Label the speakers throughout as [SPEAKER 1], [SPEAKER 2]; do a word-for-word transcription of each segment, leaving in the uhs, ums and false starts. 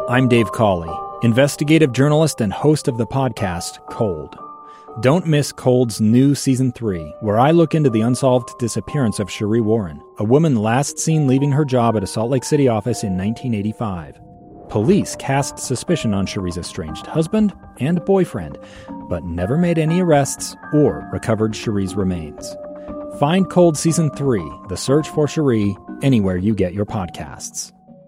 [SPEAKER 1] I'm Dave Cawley, investigative journalist and host of the podcast Cold. Don't miss Cold's new Season three, where I look into the unsolved disappearance of Sheree Warren, a woman last seen leaving her job at a Salt Lake City office in nineteen eighty-five. Police cast suspicion on Sheree's estranged husband and boyfriend, but never made any arrests or recovered Sheree's remains. Find Cold Season three, The Search for Sheree, anywhere you get your podcasts.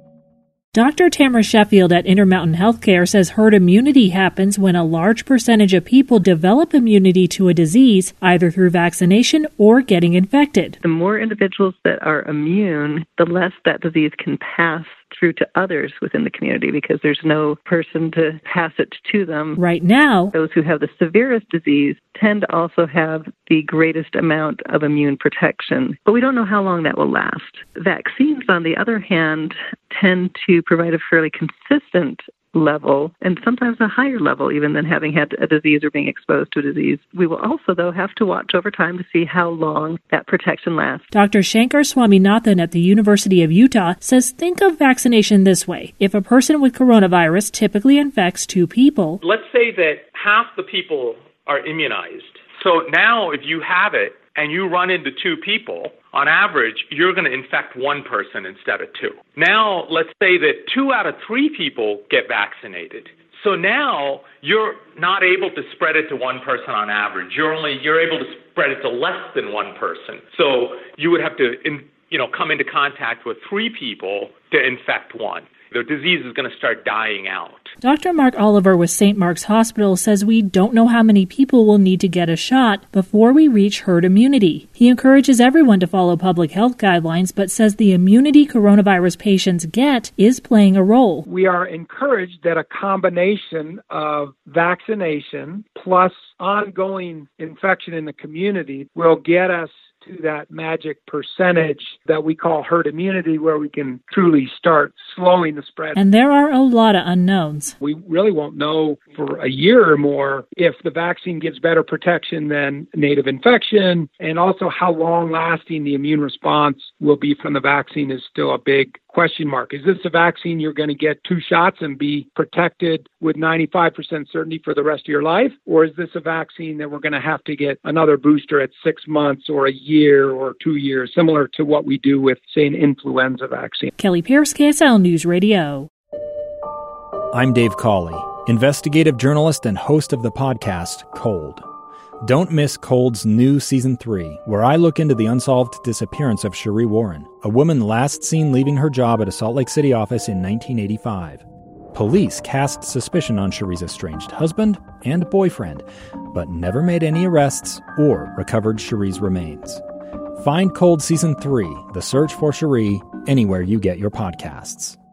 [SPEAKER 2] Doctor Tamara Sheffield at Intermountain Healthcare says herd immunity happens when a large percentage of people develop immunity to a disease, either through vaccination or getting infected.
[SPEAKER 3] The more individuals that are immune, the less that disease can pass through to others within the community because there's no person to pass it to them.
[SPEAKER 2] Right now,
[SPEAKER 3] those who have the severest disease tend to also have the greatest amount of immune protection, but we don't know how long that will last. Vaccines, on the other hand, tend to provide a fairly consistent level, and sometimes a higher level even than having had a disease or being exposed to a disease. We will also, though, have to watch over time to see how long that protection lasts.
[SPEAKER 2] Doctor Shankar Swaminathan at the University of Utah says think of vaccination this way. If a person with coronavirus typically infects two people,
[SPEAKER 4] let's say that half the people are immunized. So now if you have it and you run into two people, on average, you're going to infect one person instead of two. Now, let's say that two out of three people get vaccinated. So now you're not able to spread it to one person on average. You're only you're able to spread it to less than one person. So you would have to, in, you know, come into contact with three people to infect one. The disease is going to start dying out.
[SPEAKER 2] Doctor Mark Oliver with Saint Mark's Hospital says we don't know how many people will need to get a shot before we reach herd immunity. He encourages everyone to follow public health guidelines, but says the immunity coronavirus patients get is playing a role.
[SPEAKER 5] We are encouraged that a combination of vaccination plus ongoing infection in the community will get us to that magic percentage that we call herd immunity, where we can truly start slowing the spread.
[SPEAKER 2] And there are a lot of unknowns.
[SPEAKER 5] We really won't know for a year or more if the vaccine gives better protection than native infection, and also how long-lasting the immune response will be from the vaccine is still a big question mark. Is this a vaccine you're going to get two shots and be protected with ninety-five percent certainty for the rest of your life? Or is this a vaccine that we're going to have to get another booster at six months or a year or two years, similar to what we do with, say, an influenza vaccine?
[SPEAKER 2] Kelly Pierce, K S L News Radio.
[SPEAKER 1] I'm Dave Cawley, investigative journalist and host of the podcast Cold. Don't miss Cold's new Season three, where I look into the unsolved disappearance of Sheree Warren, a woman last seen leaving her job at a Salt Lake City office in nineteen eighty-five. Police cast suspicion on Sheree's estranged husband and boyfriend, but never made any arrests or recovered Sheree's remains. Find Cold Season three, The Search for Sheree, anywhere you get your podcasts.